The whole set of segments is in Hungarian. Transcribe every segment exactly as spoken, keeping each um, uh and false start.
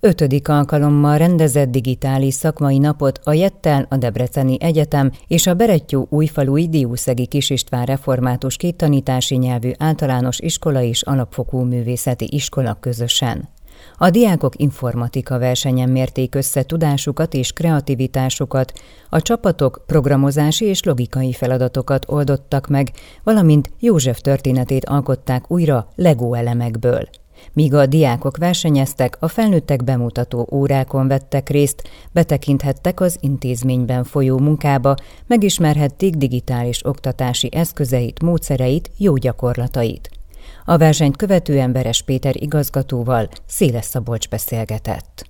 Ötödik alkalommal rendezett digitális szakmai napot a Jettel, a Debreceni Egyetem és a Berettyóújfalui Diószegi Kis István Református Kéttanítási Nyelvű Általános Iskola és Alapfokú Művészeti Iskola közösen. A diákok informatika versenyen mérték össze tudásukat és kreativitásukat, a csapatok programozási és logikai feladatokat oldottak meg, valamint József történetét alkották újra Lego elemekből. Míg a diákok versenyeztek, a felnőttek bemutató órákon vettek részt, betekinthettek az intézményben folyó munkába, megismerhették digitális oktatási eszközeit, módszereit, jó gyakorlatait. A versenyt követően Veres Péter igazgatóval Széles Szabolcs beszélgetett.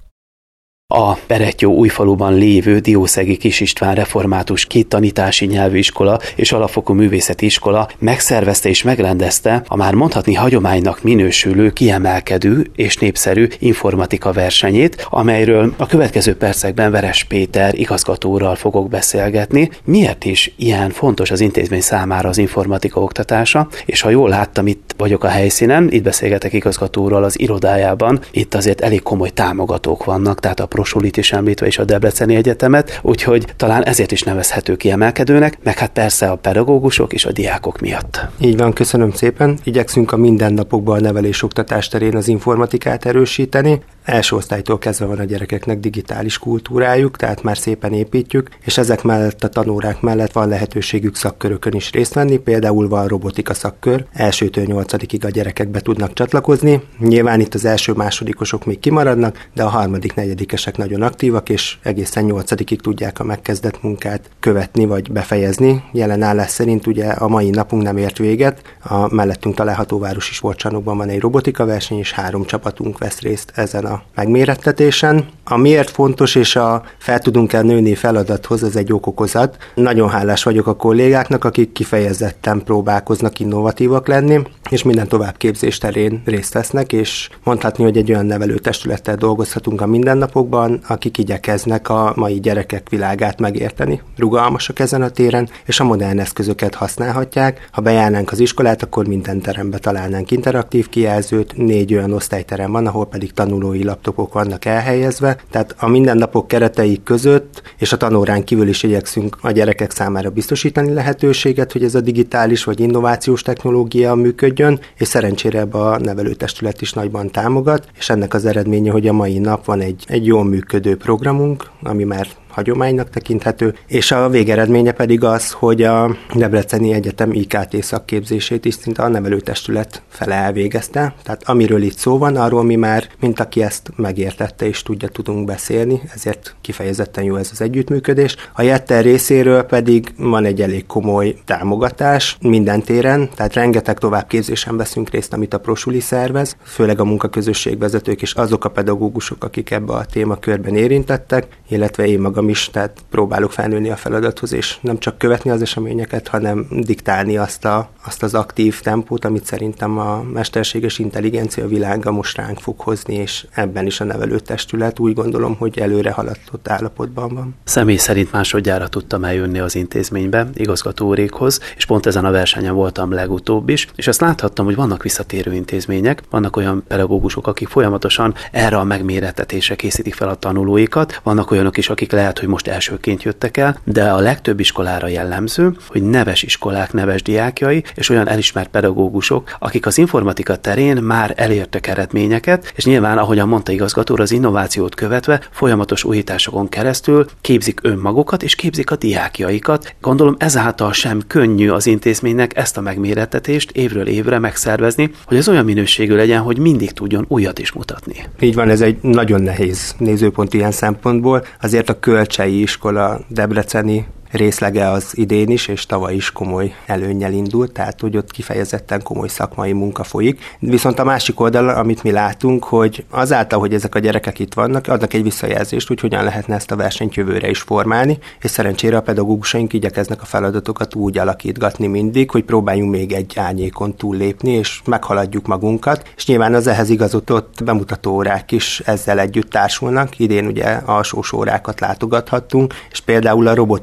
A Berettyóújfaluban lévő Diószegi Kis István Református Kéttanítási Nyelvű Iskola és Alapfokú Művészeti Iskola megszervezte és megrendezte a már mondhatni hagyománynak minősülő, kiemelkedő és népszerű informatika versenyét, amelyről a következő percekben Veres Péter igazgatóral fogok beszélgetni. Miért is ilyen fontos az intézmény számára az informatika oktatása, és ha jól láttam, itt vagyok a helyszínen, itt beszélgetek igazgatóról az irodájában, itt azért elég komoly támogatók vannak, tehát a Prosulit is említve, és a Debreceni Egyetemet, úgyhogy talán ezért is nevezhető kiemelkedőnek, meg hát persze a pedagógusok és a diákok miatt. Így van, köszönöm szépen. Igyekszünk a mindennapokban a nevelés-oktatás terén az informatikát erősíteni. Első osztálytól kezdve van a gyerekeknek digitális kultúrájuk, tehát már szépen építjük, és ezek mellett a tanórák mellett van lehetőségük szakkörökön is részt venni, például van robotika szakkör, elsőtől nyolcadikig a gyerekek be tudnak csatlakozni. Nyilván itt az első-másodikosok még kimaradnak, de a harmadik, negyedikesek nagyon aktívak, és egészen nyolcadikig tudják a megkezdett munkát követni vagy befejezni. Jelen állás szerint ugye a mai napunk nem ért véget, a mellettünk található városi sportcsarnokban van egy robotika verseny, és három csapatunk vesz részt ezen a megmérettetésen. A miért fontos és a fel tudunk-e nőni feladathoz, ez egy okokozat. Nagyon hálás vagyok a kollégáknak, akik kifejezetten próbálkoznak innovatívak lenni, és minden továbbképzés terén részt vesznek, és mondhatni, hogy egy olyan nevelőtestülettel dolgozhatunk a mindennapokban, akik igyekeznek a mai gyerekek világát megérteni. Rugalmasak ezen a téren, és a modern eszközöket használhatják. Ha bejárnánk az iskolát, akkor minden terembe találnánk interaktív kijelzőt, négy olyan osztályterem van, ahol pedig tanulói laptopok vannak elhelyezve, tehát a mindennapok keretei között és a tanórán kívül is igyekszünk a gyerekek számára biztosítani lehetőséget, hogy ez a digitális vagy innovációs technológia működjön, és szerencsére ebbe a nevelőtestület is nagyban támogat, és ennek az eredménye, hogy a mai nap van egy, egy jól működő programunk, ami már hagyománynak tekinthető, és a végeredménye pedig az, hogy a Debreceni Egyetem I K T szakképzését is szinte a nevelőtestület fele elvégezte. Tehát amiről itt szó van, arról mi már, mint aki ezt megértette és tudja, tudunk beszélni, ezért kifejezetten jó ez az együttműködés. A Jettel részéről pedig van egy elég komoly támogatás minden téren, tehát rengeteg továbbképzésen veszünk részt, amit a Prosuli szervez, főleg a munkaközösségvezetők és azok a pedagógusok, akik ebbe a témakörben érintettek, illetve én magam is, tehát próbálok felnőni a feladathoz, és nem csak követni az eseményeket, hanem diktálni azt, a, azt az aktív tempót, amit szerintem a mesterséges intelligencia világa most ránk fog hozni, és ebben is a nevelőtestület úgy gondolom, hogy előre haladott állapotban van. Személy szerint másodjára tudtam eljönni az intézménybe, igazgató úrékhoz, és pont ezen a versenyen voltam legutóbb is, és azt láthattam, hogy vannak visszatérő intézmények, vannak olyan pedagógusok, akik folyamatosan erre a megmérettetésre készítik fel a tanulóikat, vannak olyanok is, akik lehet, hogy most elsőként jöttek el, de a legtöbb iskolára jellemző, hogy neves iskolák, neves diákjai, és olyan elismert pedagógusok, akik az informatika terén már elértek eredményeket, és nyilván, ahogyan mondta igazgató, az innovációt követve folyamatos újításokon keresztül képzik önmagukat, és képzik a diákjaikat. Gondolom ezáltal sem könnyű az intézménynek ezt a megmérettetést évről évre megszervezni, hogy ez olyan minőségű legyen, hogy mindig tudjon újat is mutatni. Így van, ez egy nagyon nehéz nézőpont ilyen szempontból. Azért a Kölcsei iskola debreceni részlege az idén is, és tavaly is komoly előnnyel indult, tehát hogy ott kifejezetten komoly szakmai munka folyik. Viszont a másik oldal, amit mi látunk, hogy azáltal, hogy ezek a gyerekek itt vannak, adnak egy visszajelzést, hogy hogyan lehetne ezt a versenyt jövőre is formálni, és szerencsére a pedagógusaink igyekeznek a feladatokat úgy alakítgatni mindig, hogy próbáljunk még egy árnyékon túllépni, és meghaladjuk magunkat, és nyilván az ehhez igazodott bemutató órák is ezzel együtt társulnak. Idén ugye alsós órákat látogathattunk, és például a robotika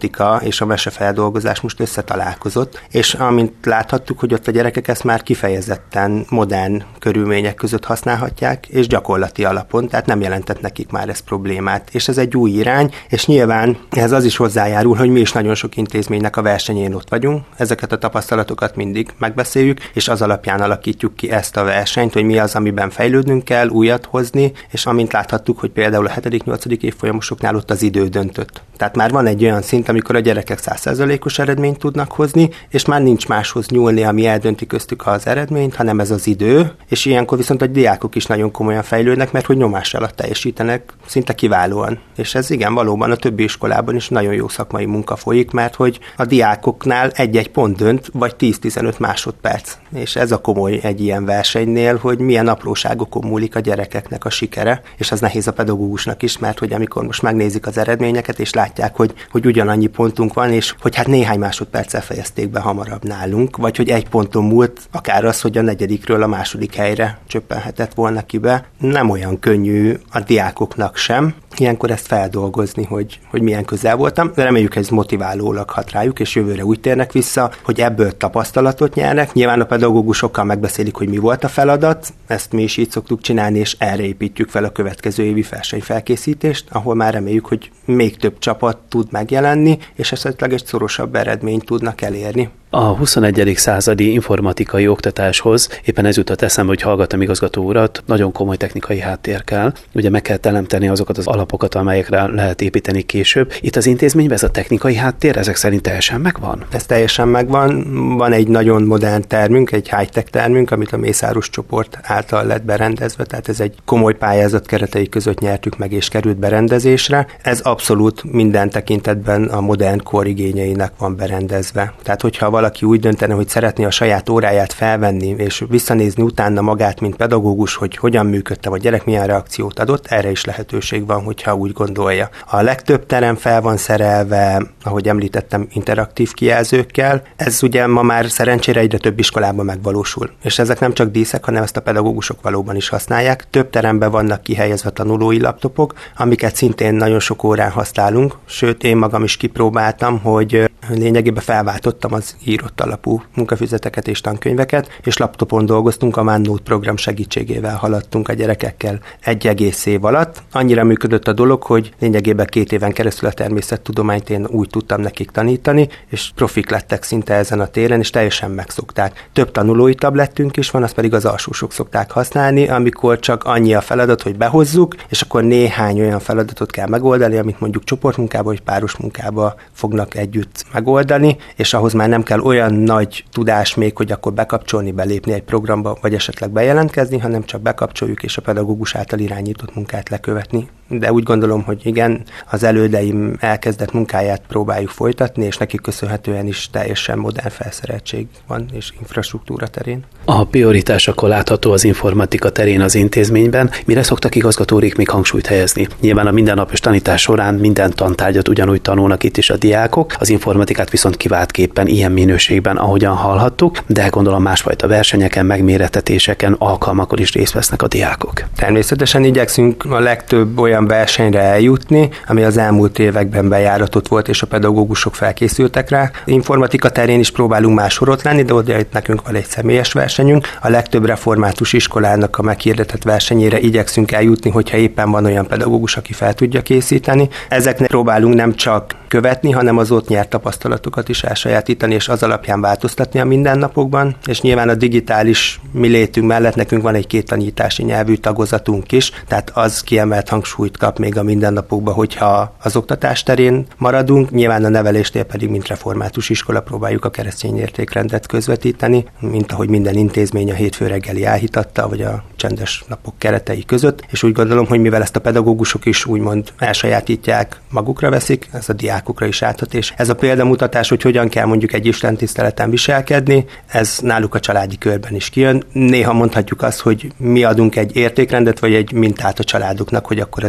és a mesefeldolgozás most összetalálkozott, és amint láthattuk, hogy ott a gyerekek ezt már kifejezetten modern körülmények között használhatják, és gyakorlati alapon, tehát nem jelentett nekik már ez problémát. És ez egy új irány, és nyilván ez az is hozzájárul, hogy mi is nagyon sok intézménynek a versenyén ott vagyunk, ezeket a tapasztalatokat mindig megbeszéljük, és az alapján alakítjuk ki ezt a versenyt, hogy mi az, amiben fejlődnünk kell, újat hozni, és amint láthattuk, hogy például a hetedik-nyolcadik évfolyamosoknál ott az idő döntött. Tehát már van egy olyan szint, amikor a gyerekek száz százalékos eredményt tudnak hozni, és már nincs máshoz nyúlni, ami eldönti köztük az eredményt, hanem ez az idő, és ilyenkor viszont a diákok is nagyon komolyan fejlődnek, mert hogy nyomás alatt teljesítenek szinte kiválóan. És ez igen, valóban a többi iskolában is nagyon jó szakmai munka folyik, mert hogy a diákoknál egy-egy pont dönt, vagy tíz-tizenöt másodperc. És ez a komoly egy ilyen versenynél, hogy milyen apróságokon múlik a gyerekeknek a sikere, és ez nehéz a pedagógusnak is, mert hogy amikor most megnézik az eredményeket, és látják, hogy, hogy ugyanannyi pontunk van, és hogy hát néhány másodperccel fejezték be hamarabb nálunk, vagy hogy egy ponton múlt akár az, hogy a negyedikről a második helyre csöppenhetett volna ki be. Nem olyan könnyű a diákoknak sem ilyenkor ezt feldolgozni, hogy, hogy milyen közel voltam. Reméljük, ez motiválólag hat rájuk, és jövőre úgy térnek vissza, hogy ebből tapasztalatot nyernek. Nyilván a pedagógusokkal megbeszélik, hogy mi volt a feladat, ezt mi is így szoktuk csinálni, és erre építjük fel a következő évi versenyfelkészítést, ahol már reméljük, hogy még több csapat tud megjelenni, és esetleg egy szorosabb eredményt tudnak elérni. A huszonegyedik századi informatikai oktatáshoz éppen ez jutott eszembe, hogy hallgattam igazgató urat, nagyon komoly technikai háttér kell. Ugye meg kell teremteni azokat az alapokat, amelyekre lehet építeni később. Itt az intézményben ez a technikai háttér ezek szerint teljesen megvan? Ez teljesen megvan. Van egy nagyon modern termünk, egy high-tech termünk, amit a Mészáros csoport által lett berendezve, tehát ez egy komoly pályázat keretei között nyertük meg és került berendezésre. Ez abszolút minden tekintetben a modern kor igényeinek van berendezve. Tehát hogyha valaki úgy döntene, hogy szeretné a saját óráját felvenni, és visszanézni utána magát, mint pedagógus, hogy hogyan működtem, a gyerek milyen reakciót adott, erre is lehetőség van, hogyha úgy gondolja. A legtöbb terem fel van szerelve, ahogy említettem, interaktív kijelzőkkel. Ez ugye ma már szerencsére egyre több iskolában megvalósul. És ezek nem csak díszek, hanem ezt a pedagógusok valóban is használják. Több teremben vannak kihelyezve tanulói laptopok, amiket szintén nagyon sok órán használunk, sőt, én magam is kipróbáltam, hogy lényegében felváltottam az írott alapú munkafüzeteket és tankönyveket, és laptopon dolgoztunk, a OneNote program segítségével haladtunk a gyerekekkel egy egész év alatt. Annyira működött a dolog, hogy lényegében két éven keresztül a természettudományt én úgy tudtam nekik tanítani, és profik lettek szinte ezen a téren, és teljesen megszokták. Több tanulói tablettünk is van, azt pedig az alsósok szokták használni, amikor csak annyi a feladat, hogy behozzuk, és akkor néhány olyan feladatot kell megoldani, amit mondjuk csoportmunkába vagy páros munkába fognak együtt megoldani, és ahhoz már nem kell olyan nagy tudás még, hogy akkor bekapcsolni, belépni egy programba, vagy esetleg bejelentkezni, hanem csak bekapcsoljuk, és a pedagógus által irányított munkát lekövetni. De úgy gondolom, hogy igen, az elődeim elkezdett munkáját próbáljuk folytatni, és nekik köszönhetően is teljesen modern felszereltség van, és infrastruktúra terén. A prioritás akkor látható az informatika terén az intézményben. Mire szoktak igazgatórék még hangsúlyt helyezni? Nyilván a mindennapos tanítás során minden tantárgyat ugyanúgy tanulnak itt is a diákok, az informatikát viszont kiváltképpen ilyen minőségben, ahogyan hallhattuk, de gondolom másfajta versenyeken, megmérettetéseken, alkalmakon is részt vesznek a diákok. Természetesen igyekszünk a legtöbb olyan versenyre eljutni, ami az elmúlt években bejáratott volt, és a pedagógusok felkészültek rá. Informatika terén is próbálunk máshorot lenni, de oda itt nekünk van egy személyes versenyünk. A legtöbb református iskolának a meghirdetett versenyére igyekszünk eljutni, hogyha éppen van olyan pedagógus, aki fel tudja készíteni. Ezeknek próbálunk nem csak követni, hanem az ott nyert tapasztalatokat is elsajátítani, és az alapján változtatni a mindennapokban. És nyilván a digitális mi létünk mellett nekünk van egy két tanítási nyelvű tagozatunk is, tehát az kiemelt hangsúlyt kap még a mindennapokban, hogyha az oktatás terén maradunk, nyilván a nevelésnél pedig, mint református iskola, próbáljuk a keresztény értékrendet közvetíteni, mint ahogy minden intézmény a hétfő reggeli áhítatta, vagy a csendes napok keretei között, és úgy gondolom, hogy mivel ezt a pedagógusok is úgymond elsajátítják, magukra veszik, ez a diákokra is áthat, és ez a példamutatás, hogy hogyan kell mondjuk egy istentiszteleten viselkedni, ez náluk a családi körben is kijön. Néha mondhatjuk azt, hogy mi adunk egy értékrendet, vagy egy mintát a családoknak, hogy akkor ez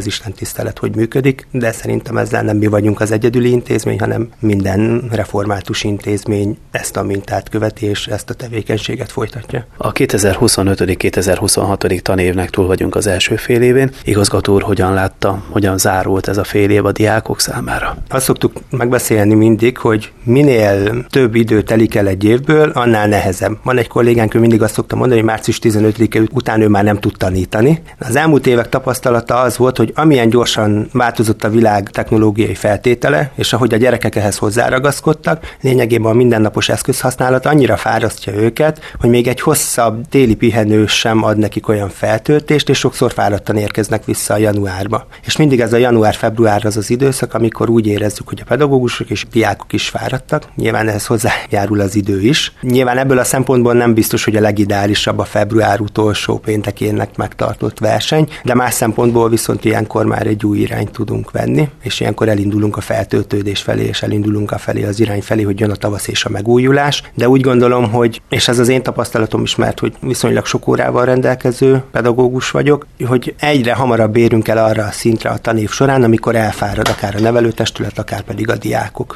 az istentisztelet hogy működik, de szerintem ezzel nem mi vagyunk az egyedüli intézmény, hanem minden református intézmény ezt a mintát követi, és ezt a tevékenységet folytatja. A kétezer-huszonöt kétezer-huszonhat tanévnek túl vagyunk az első fél évén. Igazgató úr hogyan látta, hogyan zárult ez a fél év a diákok számára? Azt szoktuk megbeszélni mindig, hogy minél több idő telik el egy évből, annál nehezebb. Van egy kollégánk, ő mindig azt szokta mondani, hogy március tizenötödike után ő már nem tud tanítani. Az elmúlt évek tapasztalata az volt, hogy amilyen gyorsan változott a világ technológiai feltétele, és ahogy a gyerekek ehhez hozzáragaszkodtak, lényegében a mindennapos eszközhasználat annyira fárasztja őket, hogy még egy hosszabb téli pihenő sem ad nekik olyan feltöltést, és sokszor fáradtan érkeznek vissza a januárba. És mindig ez a január-február az az időszak, amikor úgy érezzük, hogy a pedagógusok és a diákok is fáradtak. Nyilván ehhez hozzájárul az idő is. Nyilván ebből a szempontból nem biztos, hogy a legideálisabb a február utolsó péntekének megtartott verseny, de más szempontból viszont ilyenkor már egy új irányt tudunk venni, és ilyenkor elindulunk a feltöltődés felé, és elindulunk a felé az irány felé, hogy jön a tavasz és a megújulás. De úgy gondolom, hogy, és ez az én tapasztalatom is, mert hogy viszonylag sok órával rendelkező pedagógus vagyok, hogy egyre hamarabb érünk el arra a szintre a tanév során, amikor elfárad akár a nevelőtestület, akár pedig a diákok.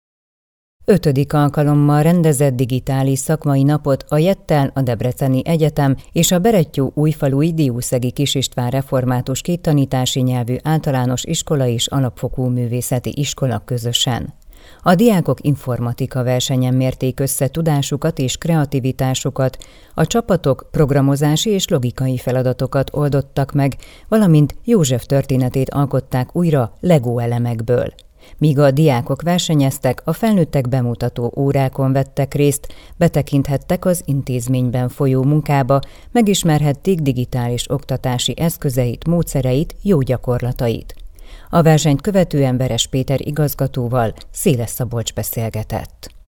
Ötödik alkalommal rendezett digitális szakmai napot a Jettel, a Debreceni Egyetem és a Berettyó-Újfalui Diószegi Kis István Református Kéttanítási Nyelvű Általános Iskola és Alapfokú Művészeti Iskola közösen. A diákok informatika versenyen mérték össze tudásukat és kreativitásukat, a csapatok programozási és logikai feladatokat oldottak meg, valamint József történetét alkották újra Lego elemekből. Míg a diákok versenyeztek, a felnőttek bemutató órákon vettek részt, betekinthettek az intézményben folyó munkába, megismerhették digitális oktatási eszközeit, módszereit, jó gyakorlatait. A versenyt követően Veres Péter igazgatóval Széles Szabolcs beszélgetett.